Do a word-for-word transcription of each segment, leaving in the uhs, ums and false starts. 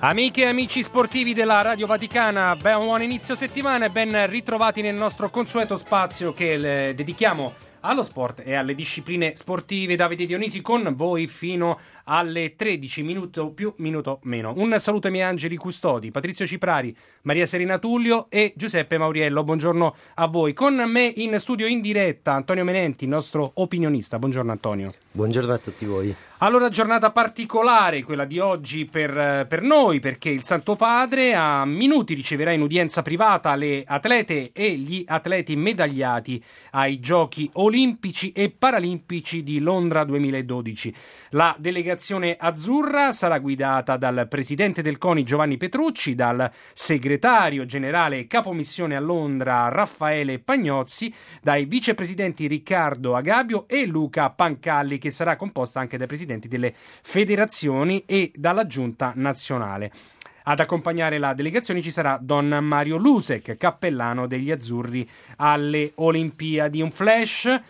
Amiche e amici sportivi della Radio Vaticana, ben buon inizio settimana e ben ritrovati nel nostro consueto spazio che le dedichiamo allo sport e alle discipline sportive. Davide Dionisi con voi fino alle tredici, minuto più, minuto meno. Un saluto ai miei angeli custodi, Patrizio Ciprari, Maria Serena Tullio e Giuseppe Mauriello. Buongiorno a voi. Con me in studio in diretta Antonio Menenti, nostro opinionista. Buongiorno Antonio. Buongiorno a tutti voi. Allora, giornata particolare quella di oggi per, per noi, perché il Santo Padre a minuti riceverà in udienza privata le atlete e gli atleti medagliati ai Giochi Olimpici e Paralimpici di Londra duemiladodici. La delegazione azzurra sarà guidata dal presidente del CONI Giovanni Petrucci, dal segretario generale e capomissione a Londra Raffaele Pagnozzi, dai vicepresidenti Riccardo Agabio e Luca Pancalli, che sarà composta anche dai presidenti delle federazioni e dalla giunta nazionale. Ad accompagnare la delegazione ci sarà Don Mario Lusek, cappellano degli azzurri alle Olimpiadi. Un flash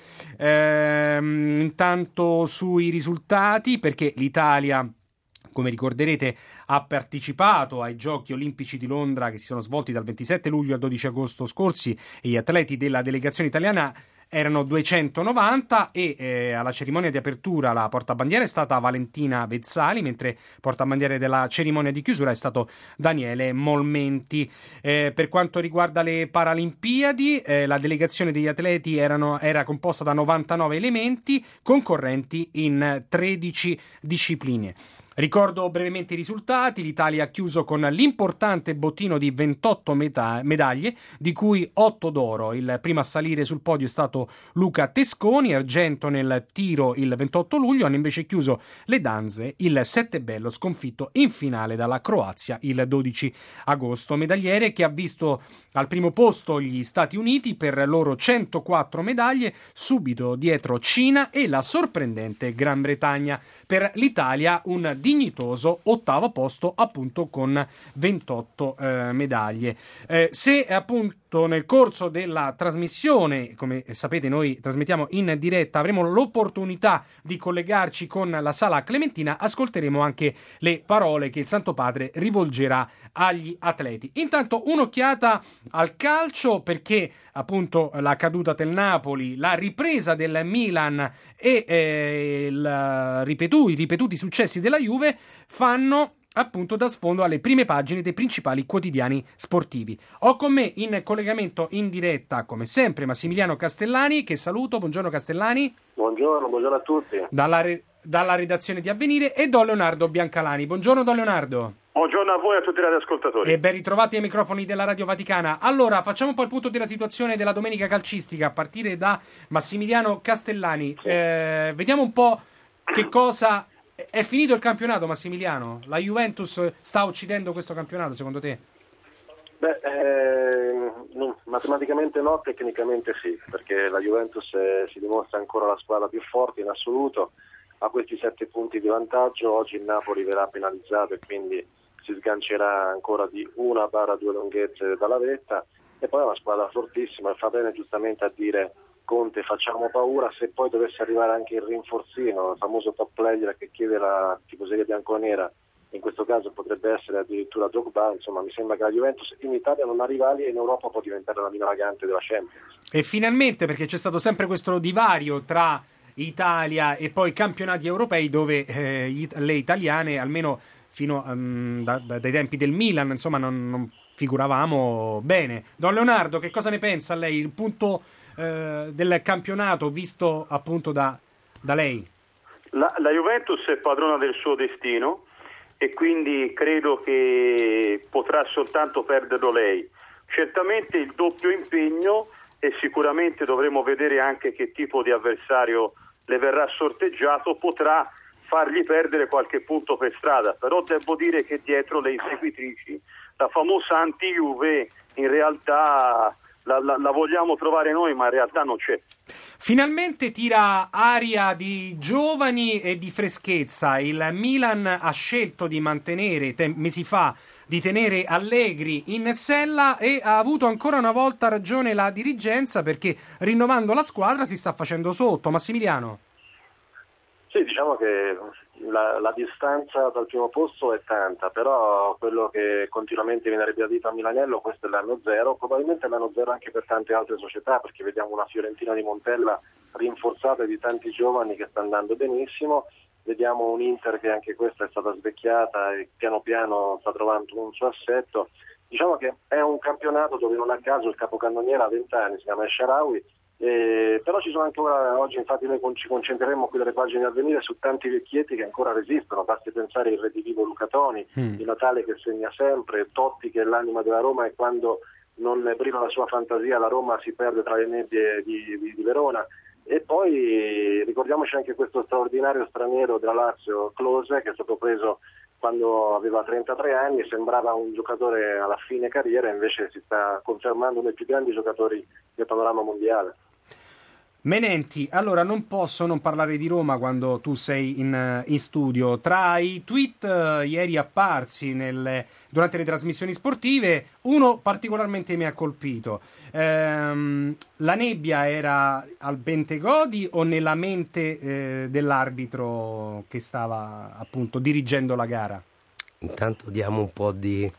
ehm, intanto sui risultati, perché l'Italia, come ricorderete, ha partecipato ai Giochi Olimpici di Londra che si sono svolti dal ventisette luglio al dodici agosto scorsi e gli atleti della delegazione italiana erano duecentonovanta e eh, alla cerimonia di apertura la portabandiera è stata Valentina Vezzali, mentre portabandiere della cerimonia di chiusura è stato Daniele Molmenti. Eh, per quanto riguarda le Paralimpiadi, eh, la delegazione degli atleti erano, era composta da novantanove elementi concorrenti in tredici discipline. Ricordo brevemente i risultati. L'Italia ha chiuso con l'importante bottino di ventotto meta- medaglie, di cui otto d'oro. Il primo a salire sul podio è stato Luca Tesconi, argento nel tiro il ventotto luglio. Hanno invece chiuso le danze il Settebello, sconfitto in finale dalla Croazia il dodici agosto. Medagliere che ha visto al primo posto gli Stati Uniti per loro centoquattro medaglie, subito dietro Cina e la sorprendente Gran Bretagna. Per l'Italia un dignitoso ottavo posto, appunto con ventotto eh, medaglie. Eh, se appunto nel corso della trasmissione, come sapete noi trasmettiamo in diretta, avremo l'opportunità di collegarci con la Sala Clementina, ascolteremo anche le parole che il Santo Padre rivolgerà agli atleti. Intanto un'occhiata al calcio, perché appunto la caduta del Napoli, la ripresa del Milan e eh, il ripetu- i ripetuti successi della Juve fanno appunto da sfondo alle prime pagine dei principali quotidiani sportivi. Ho con me in collegamento in diretta, come sempre, Massimiliano Castellani, che saluto. Buongiorno Castellani. Buongiorno, buongiorno a tutti. Dalla, re- dalla redazione di Avvenire, e Don Leonardo Biancalani. Buongiorno Don Leonardo. Buongiorno a voi e a tutti i radioascoltatori. E ben ritrovati ai microfoni della Radio Vaticana. Allora, facciamo un po' il punto della situazione della domenica calcistica, a partire da Massimiliano Castellani. Sì. Eh, vediamo un po' che cosa... È finito il campionato, Massimiliano? La Juventus sta uccidendo questo campionato, secondo te? Beh, eh, no, matematicamente no, tecnicamente sì, perché la Juventus eh, si dimostra ancora la squadra più forte in assoluto, ha questi sette punti di vantaggio. Oggi il Napoli verrà penalizzato e quindi si sgancerà ancora di una barra due lunghezze dalla vetta, e poi è una squadra fortissima. Fa bene giustamente a dire Conte, facciamo paura. Se poi dovesse arrivare anche il rinforzino, il famoso top player che chiede la tifoseria bianconera, in questo caso potrebbe essere addirittura Drogba, insomma mi sembra che la Juventus in Italia non ha rivali e in Europa può diventare la meno vagante della Champions. E finalmente, perché c'è stato sempre questo divario tra Italia e poi campionati europei dove eh, le italiane, almeno fino um, da, da, dai tempi del Milan, insomma non, non figuravamo bene. Don Leonardo, che cosa ne pensa lei? Il punto eh, del campionato visto appunto da, da lei? La, la Juventus è padrona del suo destino e quindi credo che potrà soltanto perderlo lei. Certamente il doppio impegno, e sicuramente dovremo vedere anche che tipo di avversario le verrà sorteggiato, potrà fargli perdere qualche punto per strada, però devo dire che dietro le inseguitrici, la famosa anti-Juve, in realtà la, la, la vogliamo trovare noi, ma in realtà non c'è. Finalmente tira aria di giovani e di freschezza. Il Milan ha scelto di mantenere, te- mesi fa, di tenere Allegri in sella, e ha avuto ancora una volta ragione la dirigenza, perché rinnovando la squadra si sta facendo sotto. Massimiliano? Sì, diciamo che la, la distanza dal primo posto è tanta, però quello che continuamente viene ribadito a Milanello, questo è l'anno zero, probabilmente è l'anno zero anche per tante altre società, perché vediamo una Fiorentina di Montella rinforzata di tanti giovani che sta andando benissimo, vediamo un Inter che anche questa è stata svecchiata e piano piano sta trovando un suo assetto. Diciamo che è un campionato dove non a caso il capocannoniere ha venti anni, si chiama El Shaarawy. Eh, però ci sono ancora oggi, infatti noi ci concentreremo qui dalle pagine a venire su tanti vecchietti che ancora resistono, basti pensare il redivivo Luca Toni, mm. di Natale che segna sempre, Totti che è l'anima della Roma e quando non brilla la sua fantasia la Roma si perde tra le nebbie di, di, di Verona. E poi ricordiamoci anche questo straordinario straniero della Lazio, Klose, che è stato preso quando aveva trentatré anni, sembrava un giocatore alla fine carriera, invece si sta confermando uno dei più grandi giocatori del panorama mondiale. Menenti, allora non posso non parlare di Roma quando tu sei in, in studio. Tra i tweet uh, ieri apparsi nelle, durante le trasmissioni sportive, uno particolarmente mi ha colpito. Ehm, la nebbia era al Bentegodi o nella mente eh, dell'arbitro che stava appunto dirigendo la gara? Intanto diamo un po' di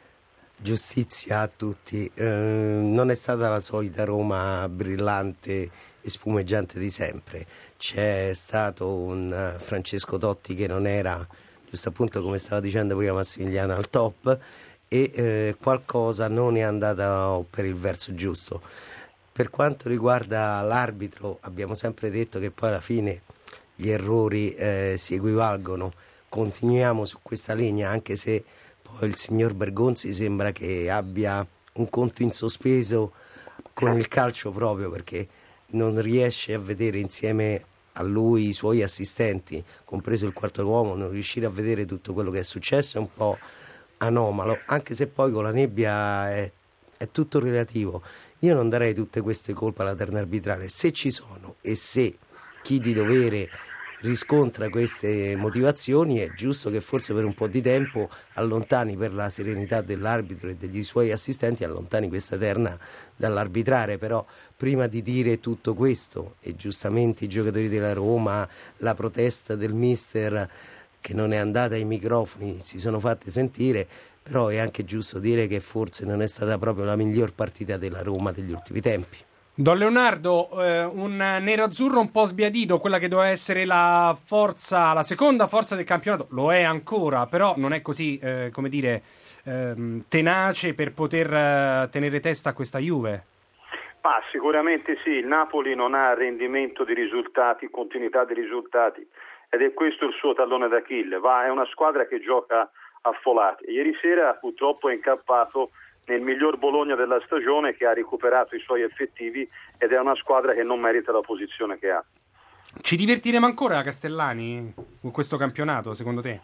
giustizia a tutti. Eh, non è stata la solita Roma brillante e spumeggiante di sempre. C'è stato un Francesco Totti che non era, giusto appunto come stava dicendo prima Massimiliano, al top, e eh, qualcosa non è andato per il verso giusto. Per quanto riguarda l'arbitro, abbiamo sempre detto che poi alla fine gli errori eh, si equivalgono. Continuiamo su questa linea, anche se poi il signor Bergonzi sembra che abbia un conto in sospeso con il calcio proprio, perché non riesce a vedere insieme a lui i suoi assistenti, compreso il quarto uomo, non riuscire a vedere tutto quello che è successo è un po' anomalo, anche se poi con la nebbia è, è tutto relativo. Io non darei tutte queste colpe alla terna arbitrale, se ci sono e se chi di dovere riscontra queste motivazioni è giusto che forse per un po' di tempo allontani, per la serenità dell'arbitro e degli suoi assistenti, allontani questa terna dall'arbitrare. Però prima di dire tutto questo, e giustamente i giocatori della Roma, la protesta del mister che non è andata ai microfoni, si sono fatte sentire, però è anche giusto dire che forse non è stata proprio la miglior partita della Roma degli ultimi tempi. Don Leonardo, eh, un nero-azzurro un po' sbiadito, quella che doveva essere la forza, la seconda forza del campionato, lo è ancora, però non è così, eh, come dire, eh, tenace per poter eh, tenere testa a questa Juve. Ma sicuramente sì, il Napoli non ha rendimento di risultati, continuità di risultati, ed è questo il suo tallone d'Achille. Va, è una squadra che gioca a folate. Ieri sera purtroppo è incappato nel miglior Bologna della stagione, che ha recuperato i suoi effettivi ed è una squadra che non merita la posizione che ha. Ci divertiremo ancora, Castellani, con questo campionato, secondo te?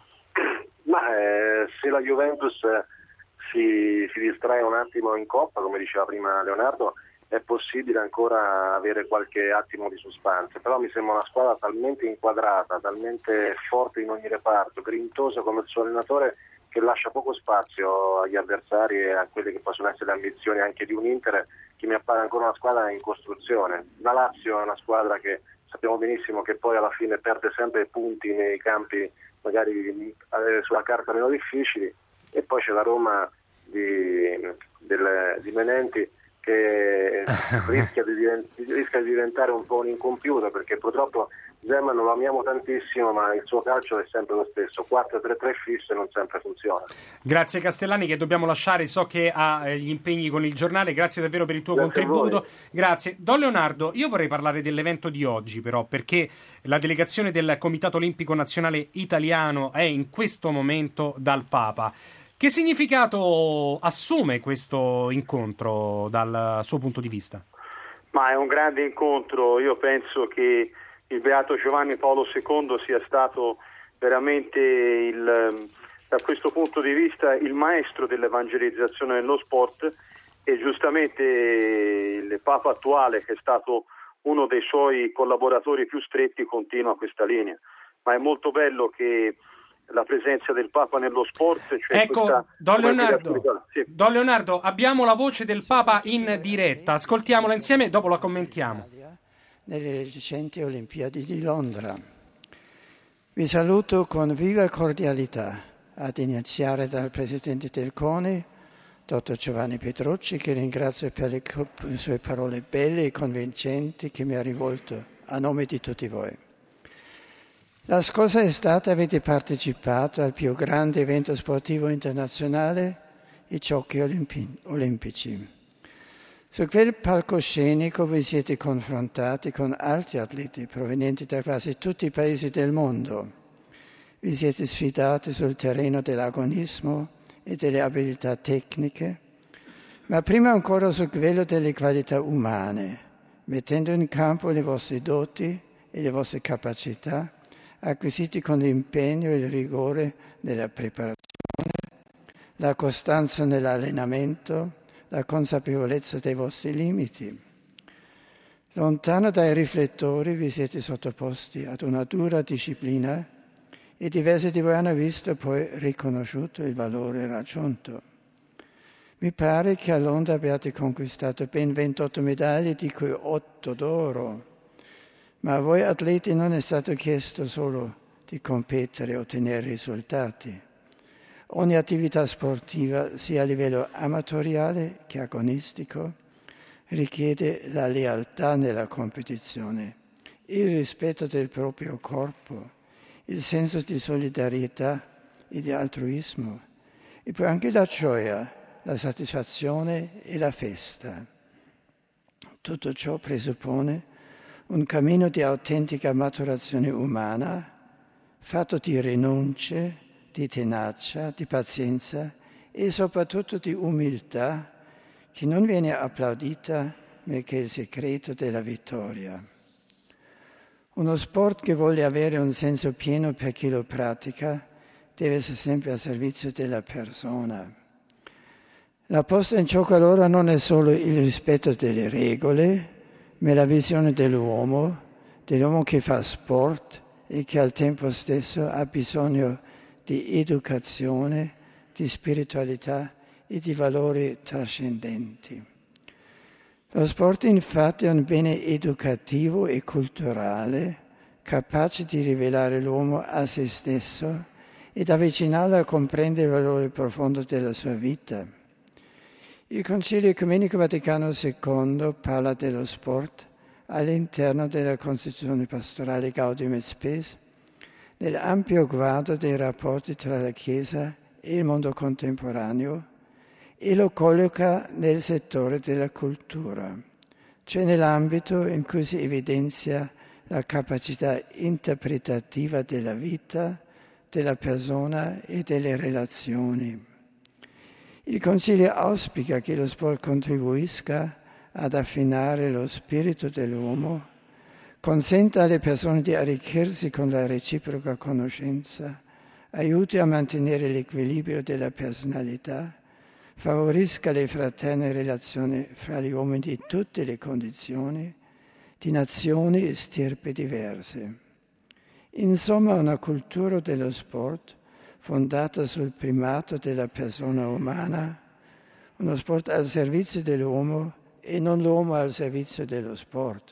Ma eh, se la Juventus si, si distrae un attimo in Coppa, come diceva prima Leonardo, è possibile ancora avere qualche attimo di suspense, però mi sembra una squadra talmente inquadrata, talmente forte in ogni reparto, grintosa come il suo allenatore, che lascia poco spazio agli avversari e a quelle che possono essere le ambizioni anche di un Inter, che mi appare ancora una squadra in costruzione. La Lazio è una squadra che sappiamo benissimo che poi alla fine perde sempre punti nei campi magari sulla carta meno difficili, e poi c'è la Roma di, del, di Menenti che rischia di, divent- rischia di diventare un po' un incompiuto, perché purtroppo Zeman lo amiamo tantissimo, ma il suo calcio è sempre lo stesso, quattro tre tre fisso non sempre funziona. Grazie Castellani, che dobbiamo lasciare, so che ha gli impegni con il giornale. Grazie davvero per il tuo Grazie contributo. Grazie. Don Leonardo, io vorrei parlare dell'evento di oggi però, perché la delegazione del Comitato Olimpico Nazionale Italiano è in questo momento dal Papa. Che significato assume questo incontro dal suo punto di vista? Ma è un grande incontro. Io penso che il Beato Giovanni Paolo secondo sia stato veramente il, da questo punto di vista il maestro dell'evangelizzazione nello sport, e giustamente il Papa attuale, che è stato uno dei suoi collaboratori più stretti, continua questa linea. Ma è molto bello che la presenza del Papa nello sport, cioè ecco, questa, Don Leonardo, sì. Don Leonardo, abbiamo la voce del Papa in diretta, ascoltiamola insieme e dopo la commentiamo. Nelle recenti Olimpiadi di Londra Vi saluto con viva cordialità, ad iniziare dal Presidente del CONI, dottor Giovanni Petrucci, che ringrazio per le sue parole belle e convincenti che mi ha rivolto a nome di tutti voi. La scorsa estate avete partecipato al più grande evento sportivo internazionale, i Giochi Olimpi- Olimpici. Su quel palcoscenico vi siete confrontati con altri atleti provenienti da quasi tutti i paesi del mondo. Vi siete sfidati sul terreno dell'agonismo e delle abilità tecniche, ma prima ancora su quello delle qualità umane, mettendo in campo le vostre doti e le vostre capacità acquisiti con l'impegno e il rigore nella preparazione, la costanza nell'allenamento, la consapevolezza dei vostri limiti. Lontano dai riflettori vi siete sottoposti ad una dura disciplina e diversi di voi hanno visto poi riconosciuto il valore raggiunto. Mi pare che a Londra abbiate conquistato ben ventotto medaglie, di cui otto d'oro, ma a voi atleti non è stato chiesto solo di competere e ottenere risultati. Ogni attività sportiva, sia a livello amatoriale che agonistico, richiede la lealtà nella competizione, il rispetto del proprio corpo, il senso di solidarietà e di altruismo, e poi anche la gioia, la soddisfazione e la festa. Tutto ciò presuppone un cammino di autentica maturazione umana, fatto di rinunce, di tenacia, di pazienza e soprattutto di umiltà, che non viene applaudita, ma che è il segreto della vittoria. Uno sport che vuole avere un senso pieno per chi lo pratica deve essere sempre a servizio della persona. La posta in gioco allora non è solo il rispetto delle regole, ma la visione dell'uomo, dell'uomo che fa sport e che al tempo stesso ha bisogno di educazione, di spiritualità e di valori trascendenti. Lo sport infatti è un bene educativo e culturale, capace di rivelare l'uomo a se stesso ed avvicinarlo a comprendere il valore profondo della sua vita. Il Concilio Ecumenico Vaticano secondo parla dello sport all'interno della Costituzione pastorale Gaudium et Spes, nell'ampio quadro dei rapporti tra la Chiesa e il mondo contemporaneo, e lo colloca nel settore della cultura, cioè nell'ambito in cui si evidenzia la capacità interpretativa della vita, della persona e delle relazioni. Il Concilio auspica che lo sport contribuisca ad affinare lo spirito dell'uomo, consenta alle persone di arricchirsi con la reciproca conoscenza, aiuti a mantenere l'equilibrio della personalità, favorisca le fraterne relazioni fra gli uomini di tutte le condizioni, di nazioni e stirpe diverse. Insomma, una cultura dello sport fondata sul primato della persona umana, uno sport al servizio dell'uomo e non l'uomo al servizio dello sport.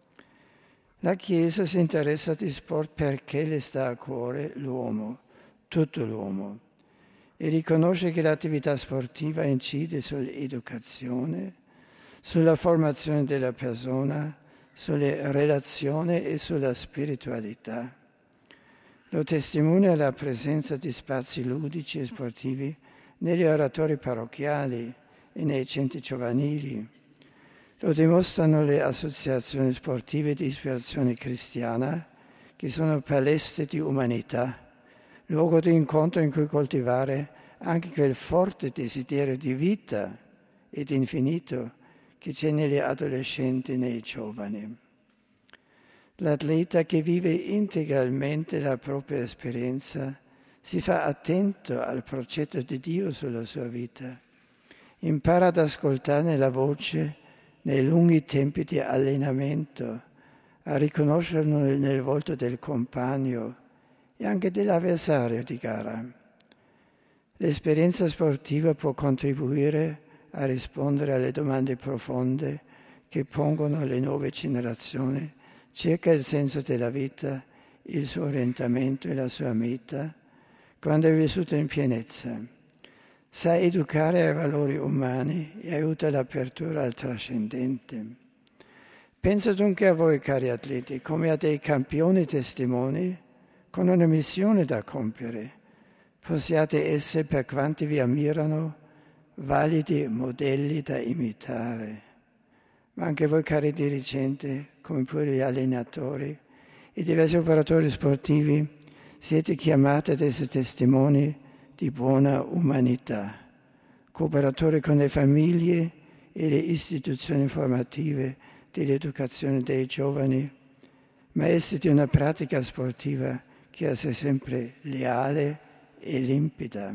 La Chiesa si interessa di sport perché le sta a cuore l'uomo, tutto l'uomo, e riconosce che l'attività sportiva incide sull'educazione, sulla formazione della persona, sulle relazioni e sulla spiritualità. Lo testimonia la presenza di spazi ludici e sportivi negli oratori parrocchiali e nei centri giovanili. Lo dimostrano le associazioni sportive di ispirazione cristiana, che sono palestre di umanità, luogo di incontro in cui coltivare anche quel forte desiderio di vita e di infinito che c'è negli adolescenti e nei giovani. L'atleta che vive integralmente la propria esperienza si fa attento al progetto di Dio sulla sua vita, impara ad ascoltarne la voce nei lunghi tempi di allenamento, a riconoscerlo nel, nel volto del compagno e anche dell'avversario di gara. L'esperienza sportiva può contribuire a rispondere alle domande profonde che pongono le nuove generazioni circa il senso della vita il suo orientamento e la sua meta quando è vissuto in pienezza. Sa educare ai valori umani e aiuta l'apertura al trascendente. Penso dunque a voi, cari atleti, come a dei campioni testimoni con una missione da compiere. Possiate essere, per quanti vi ammirano, validi modelli da imitare. Ma anche voi, cari dirigenti, come pure gli allenatori, i diversi operatori sportivi, siete chiamati ad essere testimoni di buona umanità, cooperatori con le famiglie e le istituzioni formative dell'educazione dei giovani, maestri di una pratica sportiva che sia sempre leale e limpida.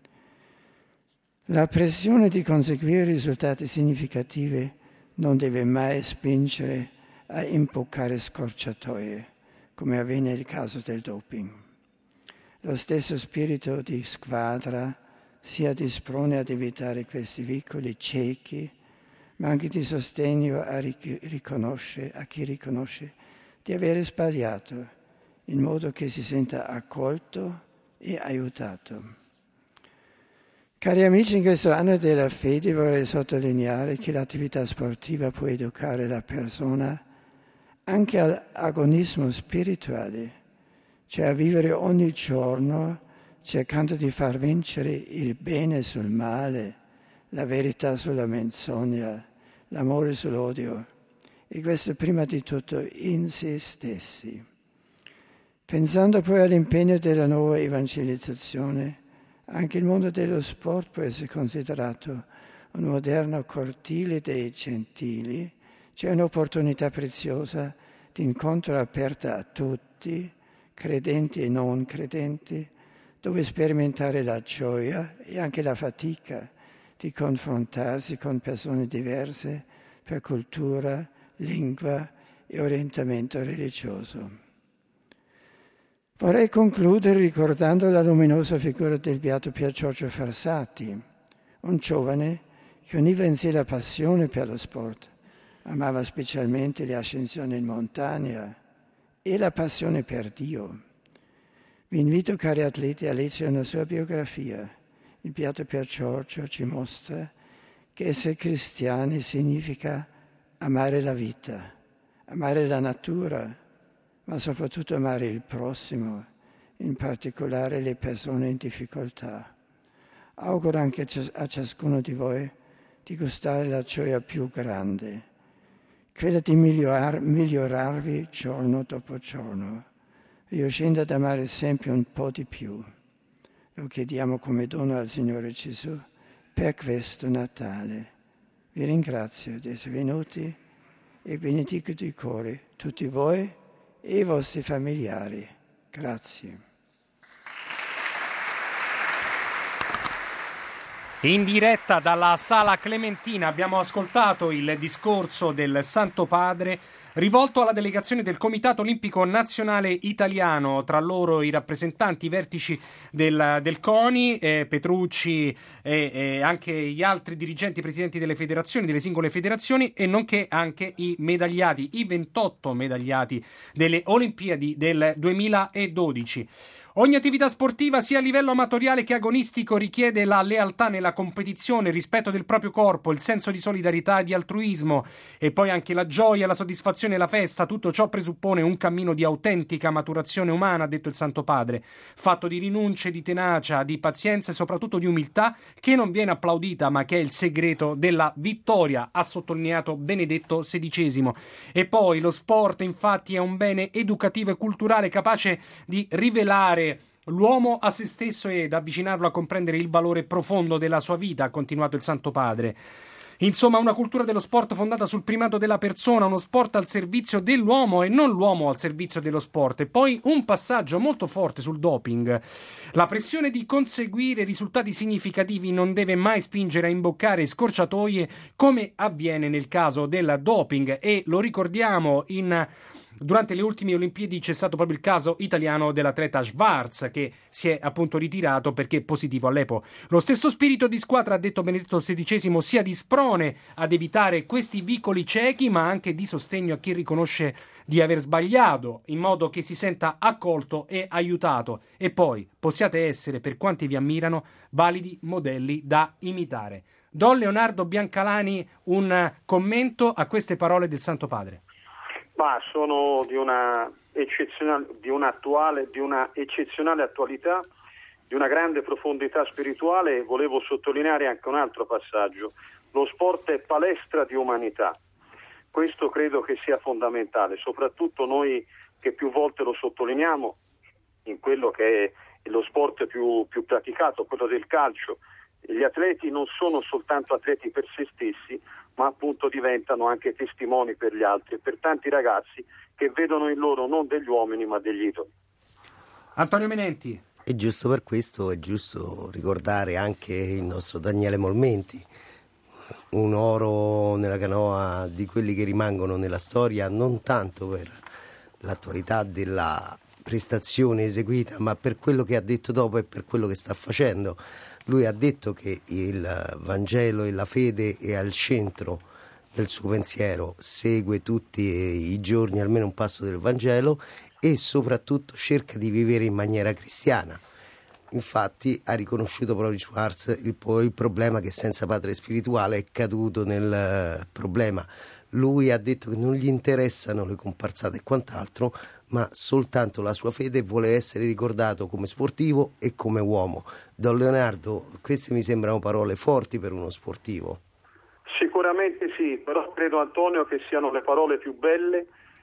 La pressione di conseguire risultati significativi non deve mai spingere a imboccare scorciatoie, come avviene nel caso del doping. Lo stesso spirito di squadra si dispone ad evitare questi vicoli ciechi, ma anche di sostegno a, riconosce, a chi riconosce di avere sbagliato, in modo che si senta accolto e aiutato. Cari amici, in questo anno della fede vorrei sottolineare che l'attività sportiva può educare la persona anche all'agonismo spirituale, cioè a vivere ogni giorno cercando di far vincere il bene sul male, la verità sulla menzogna, l'amore sull'odio, e questo prima di tutto in se stessi. Pensando poi all'impegno della nuova evangelizzazione, anche il mondo dello sport può essere considerato un moderno cortile dei gentili. C'è un'opportunità preziosa di incontro aperta a tutti, credenti e non credenti, dove sperimentare la gioia e anche la fatica di confrontarsi con persone diverse per cultura, lingua e orientamento religioso. Vorrei concludere ricordando la luminosa figura del beato Pier Giorgio Frassati, un giovane che univa in sé la passione per lo sport, amava specialmente le ascensioni in montagna e la passione per Dio. Vi invito, cari atleti, a leggere una sua biografia. Il beato Pier Giorgio ci mostra che essere cristiani significa amare la vita, amare la natura, ma soprattutto amare il prossimo, in particolare le persone in difficoltà. Auguro anche a ciascuno di voi di gustare la gioia più grande, quella di migliorar, migliorarvi giorno dopo giorno, riuscendo ad amare sempre un po' di più. Lo chiediamo come dono al Signore Gesù per questo Natale. Vi ringrazio di essere venuti e benedico di cuore tutti voi e i vostri familiari. Grazie. In diretta dalla Sala Clementina abbiamo ascoltato il discorso del Santo Padre rivolto alla delegazione del Comitato Olimpico Nazionale Italiano, tra loro i rappresentanti, i vertici del, del CONI, eh, Petrucci e, e anche gli altri dirigenti, presidenti delle federazioni, delle singole federazioni, e nonché anche i medagliati, i ventotto medagliati delle Olimpiadi del duemiladodici. Ogni attività sportiva, sia a livello amatoriale che agonistico, richiede la lealtà nella competizione, il rispetto del proprio corpo, il senso di solidarietà e di altruismo, e poi anche la gioia, la soddisfazione e la festa. Tutto ciò presuppone un cammino di autentica maturazione umana, ha detto il Santo Padre, fatto di rinunce, di tenacia, di pazienza e soprattutto di umiltà, che non viene applaudita ma che è il segreto della vittoria, ha sottolineato Benedetto sedicesimo. E poi lo sport, infatti, è un bene educativo e culturale capace di rivelare l'uomo a se stesso ed avvicinarlo a comprendere il valore profondo della sua vita, ha continuato il Santo Padre. Insomma, una cultura dello sport fondata sul primato della persona, uno sport al servizio dell'uomo e non l'uomo al servizio dello sport. E poi un passaggio molto forte sul doping. La pressione di conseguire risultati significativi non deve mai spingere a imboccare scorciatoie, come avviene nel caso del doping, e lo ricordiamo in Durante le ultime Olimpiadi c'è stato proprio il caso italiano dell'atleta Schwarz, che si è appunto ritirato perché positivo all'E P O. Lo stesso spirito di squadra, ha detto Benedetto sedicesimo, sia di sprone ad evitare questi vicoli ciechi, ma anche di sostegno a chi riconosce di aver sbagliato, in modo che si senta accolto e aiutato. E poi possiate essere, per quanti vi ammirano, validi modelli da imitare. Don Leonardo Biancalani, un commento a queste parole del Santo Padre. Ma sono di una eccezionale, di una attuale, di una eccezionale attualità, di una grande profondità spirituale. Volevo sottolineare anche un altro passaggio: lo sport è palestra di umanità. Questo credo che sia fondamentale, soprattutto noi che più volte lo sottolineiamo in quello che è lo sport più, più praticato, quello del calcio. Gli atleti non sono soltanto atleti per se stessi, ma appunto diventano anche testimoni per gli altri e per tanti ragazzi che vedono in loro non degli uomini ma degli idoli. Antonio Menenti. E giusto per questo è giusto ricordare anche il nostro Daniele Molmenti, un oro nella canoa di quelli che rimangono nella storia, non tanto per l'attualità della prestazione eseguita, ma per quello che ha detto dopo e per quello che sta facendo. Lui ha detto che il Vangelo e la fede è al centro del suo pensiero, segue tutti i giorni almeno un passo del Vangelo e soprattutto cerca di vivere in maniera cristiana. Infatti ha riconosciuto proprio Schwarz il, il problema che senza padre spirituale è caduto nel problema. Lui ha detto che non gli interessano le comparsate e quant'altro, ma soltanto la sua fede, vuole essere ricordato come sportivo e come uomo. Don Leonardo, queste mi sembrano parole forti per uno sportivo. Sicuramente sì, però credo, Antonio, che siano le parole più belle,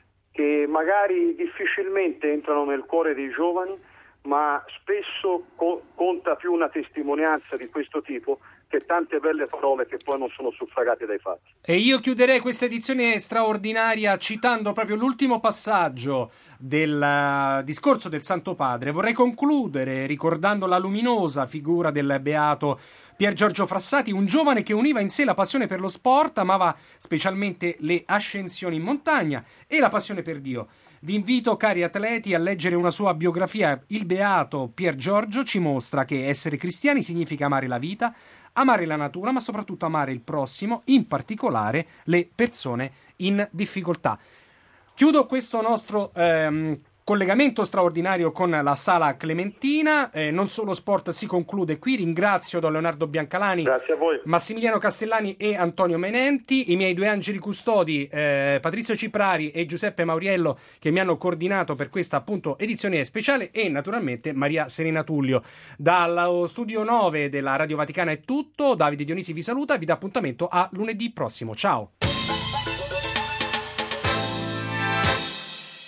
che magari difficilmente entrano nel cuore dei giovani, ma spesso co- conta più una testimonianza di questo tipo che tante belle parole che poi non sono suffragate dai fatti. E io chiuderei questa edizione straordinaria citando proprio l'ultimo passaggio del uh, discorso del Santo Padre. Vorrei concludere ricordando la luminosa figura del beato Pier Giorgio Frassati, un giovane che univa in sé la passione per lo sport, amava specialmente le ascensioni in montagna e la passione per Dio. Vi invito, cari atleti, a leggere una sua biografia. Il beato Pier Giorgio ci mostra che essere cristiani significa amare la vita, amare la natura, ma soprattutto amare il prossimo, in particolare le persone in difficoltà. Chiudo questo nostro ehm, collegamento straordinario con la Sala Clementina. Eh, non solo sport si conclude qui. Ringrazio Don Leonardo Biancalani, Grazie a voi. Massimiliano Castellani e Antonio Menenti, i miei due angeli custodi, eh, Patrizio Ciprari e Giuseppe Mauriello, che mi hanno coordinato per questa appunto edizione speciale, e naturalmente Maria Serena Tullio. Dallo studio nove della Radio Vaticana è tutto. Davide Dionisi vi saluta e vi dà appuntamento a lunedì prossimo. Ciao.